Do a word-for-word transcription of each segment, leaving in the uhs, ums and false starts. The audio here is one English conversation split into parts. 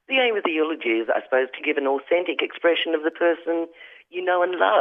The aim of the eulogy is, I suppose, to give an authentic expression of the person you know and love.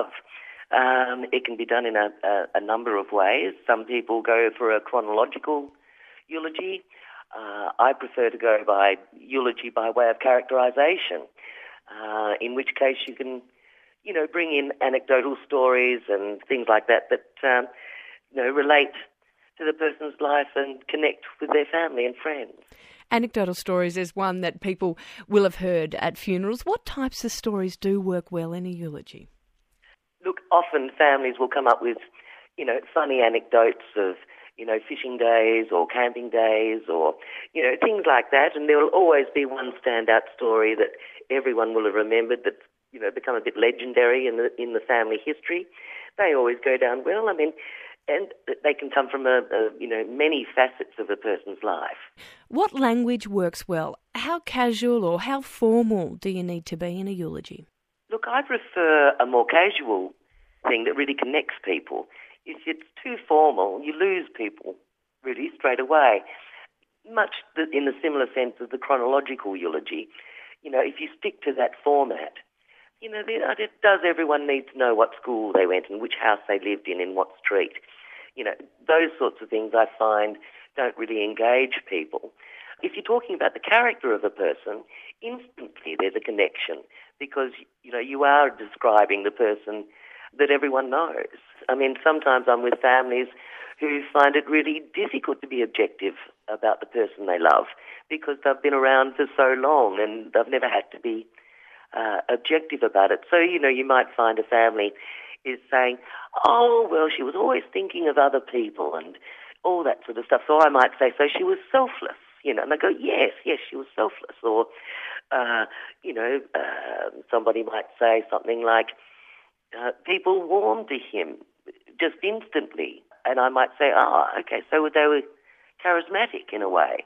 Um, it can be done in a, a, a number of ways. Some people go for a chronological eulogy. Uh, I prefer to go by eulogy by way of characterisation, uh, in which case you can, you know, bring in anecdotal stories and things like that that, um, you know, relate to the person's life and connect with their family and friends. Anecdotal stories is one that people will have heard at funerals. What types of stories do work well in a eulogy? Look, often families will come up with, you know, funny anecdotes of, you know, fishing days or camping days or, you know, things like that. And there will always be one standout story that everyone will have remembered that's, you know, become a bit legendary in the in the family history. They always go down well. I mean, and they can come from, a, a, you know, many facets of a person's life. What language works well? How casual or how formal do you need to be in a eulogy? Look, I prefer a more casual thing that really connects people. If it's too formal, you lose people really straight away. Much in the similar sense of the chronological eulogy. You know, if you stick to that format, you know, does everyone need to know what school they went and which house they lived in, in what street? You know, those sorts of things I find don't really engage people. If you're talking about the character of a person, instantly there's a connection because, you know, you are describing the person that everyone knows. I mean, sometimes I'm with families who find it really difficult to be objective about the person they love because they've been around for so long and they've never had to be uh, objective about it. So, you know, you might find a family is saying, oh, well, she was always thinking of other people and all that sort of stuff. So I might say, so she was selfless, you know, and they go, yes, yes, she was selfless. Or, uh, you know, uh, somebody might say something like, uh, people warmed to him just instantly. And I might say, oh, okay, so they were charismatic in a way.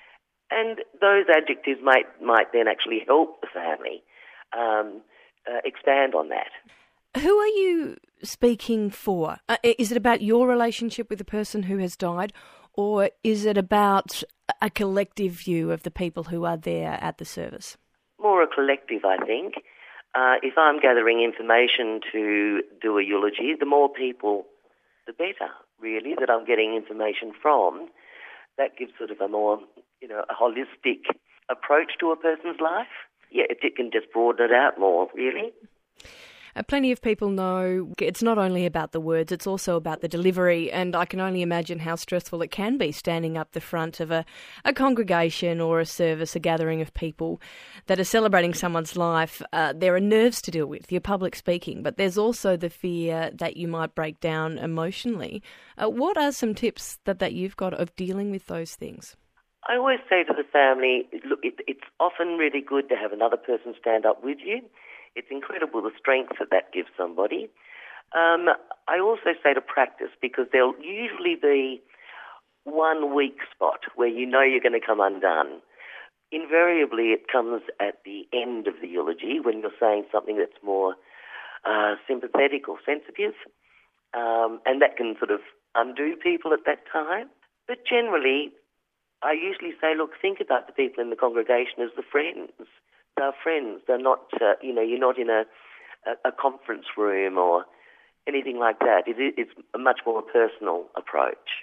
And those adjectives might, might then actually help the family um, uh, expand on that. Who are you speaking for? Uh, is it about your relationship with the person who has died, or is it about a collective view of the people who are there at the service? More a collective, I think. Uh, if I'm gathering information to do a eulogy, the more people, the better, really, that I'm getting information from. That gives sort of a more, you know, a holistic approach to a person's life. Yeah, it, it can just broaden it out more, really. Uh, plenty of people know it's not only about the words, it's also about the delivery, and I can only imagine how stressful it can be standing up the front of a, a congregation or a service, a gathering of people that are celebrating someone's life. Uh, there are nerves to deal with, you're public speaking, but there's also the fear that you might break down emotionally. Uh, what are some tips that, that you've got of dealing with those things? I always say to the family, look, it, it's often really good to have another person stand up with you. It's incredible the strength that that gives somebody. Um, I also say to practice because there'll usually be one weak spot where you know you're going to come undone. Invariably, it comes at the end of the eulogy when you're saying something that's more uh, sympathetic or sensitive, um, and that can sort of undo people at that time. But generally, I usually say, look, think about the people in the congregation as the friends. They're friends. They're not, uh, you know, you're not in a, a, a conference room or anything like that. It, it's a much more personal approach.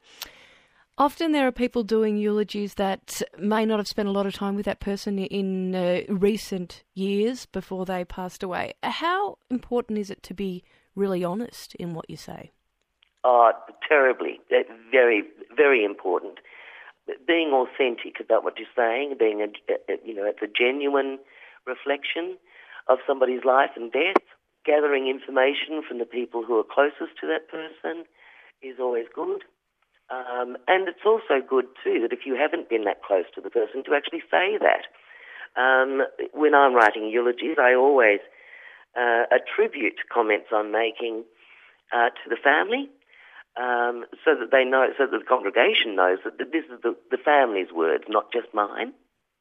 Often there are people doing eulogies that may not have spent a lot of time with that person in uh, recent years before they passed away. How important is it to be really honest in what you say? Oh, terribly. Very, very important. Being authentic about what you're saying, being, a, a, you know, it's a genuine reflection of somebody's life and death. Gathering information from the people who are closest to that person is always good. Um, and it's also good, too, that if you haven't been that close to the person, to actually say that. Um, when I'm writing eulogies, I always uh, attribute comments I'm making uh, to the family. Um, so that they know, so that the congregation knows that this is the, the family's words, not just mine.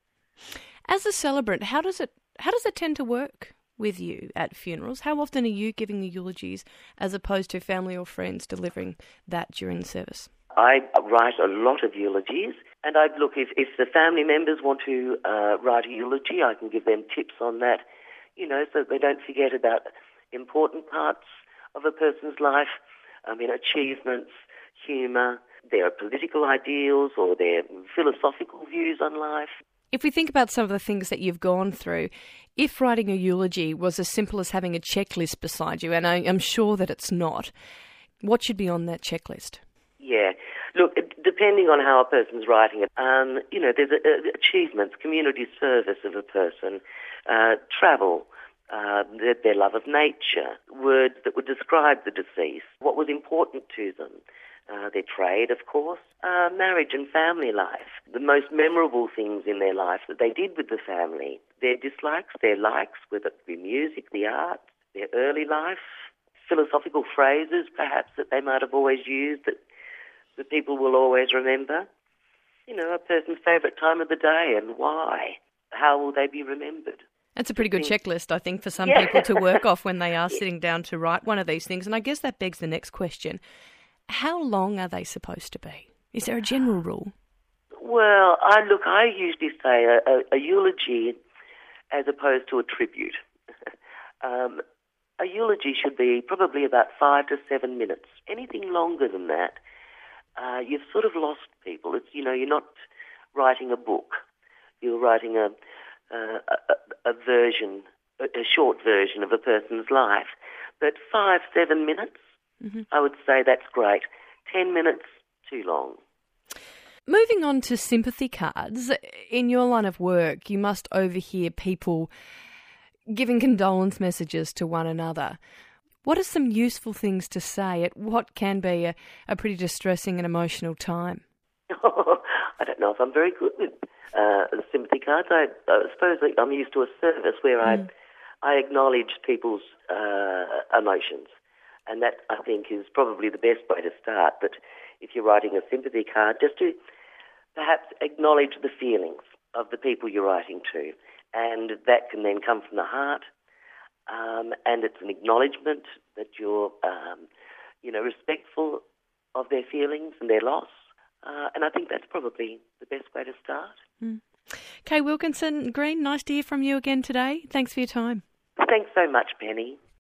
As a celebrant, how does it how does it tend to work with you at funerals? How often are you giving the eulogies as opposed to family or friends delivering that during the service? I write a lot of eulogies. And I'd look, if, if the family members want to uh, write a eulogy, I can give them tips on that, you know, so that they don't forget about important parts of a person's life. I mean, achievements, humour, their political ideals or their philosophical views on life. If we think about some of the things that you've gone through, if writing a eulogy was as simple as having a checklist beside you, and I, I'm sure that it's not, what should be on that checklist? Yeah. Look, depending on how a person's writing it, um, you know, there's a, a, achievements, community service of a person, uh, travel, uh, their, their love of nature, words that would describe the deceased, what was important to them, uh, their trade, of course, uh, marriage and family life, the most memorable things in their life that they did with the family, their dislikes, their likes, whether it be music, the arts, their early life, philosophical phrases perhaps that they might have always used that the people will always remember. You know, a person's favourite time of the day and why. How will they be remembered? That's a pretty good checklist, I think, for some yeah. people to work off when they are sitting down to write one of these things. And I guess that begs the next question. How long are they supposed to be? Is there a general rule? Well, I look, I usually say a, a, a eulogy as opposed to a tribute. um, a eulogy should be probably about five to seven minutes. Anything longer than that, Uh, you've sort of lost people. It's, you know, you're not writing a book. You're writing a, a, a, a version, a, a short version of a person's life. But five, seven minutes, mm-hmm. I would say that's great. Ten minutes, too long. Moving on to sympathy cards, in your line of work, you must overhear people giving condolence messages to one another. What are some useful things to say at what can be a, a pretty distressing and emotional time? I don't know if I'm very good with uh, sympathy cards. I, I suppose I'm used to a service where mm. I I acknowledge people's uh, emotions, and that I think is probably the best way to start. But if you're writing a sympathy card, just to perhaps acknowledge the feelings of the people you're writing to, and that can then come from the heart. Um, and it's an acknowledgement that you're, um, you know, respectful of their feelings and their loss. Uh, and I think that's probably the best way to start. Mm. Kay Wilkinson Green, nice to hear from you again today. Thanks for your time. Thanks so much, Penny.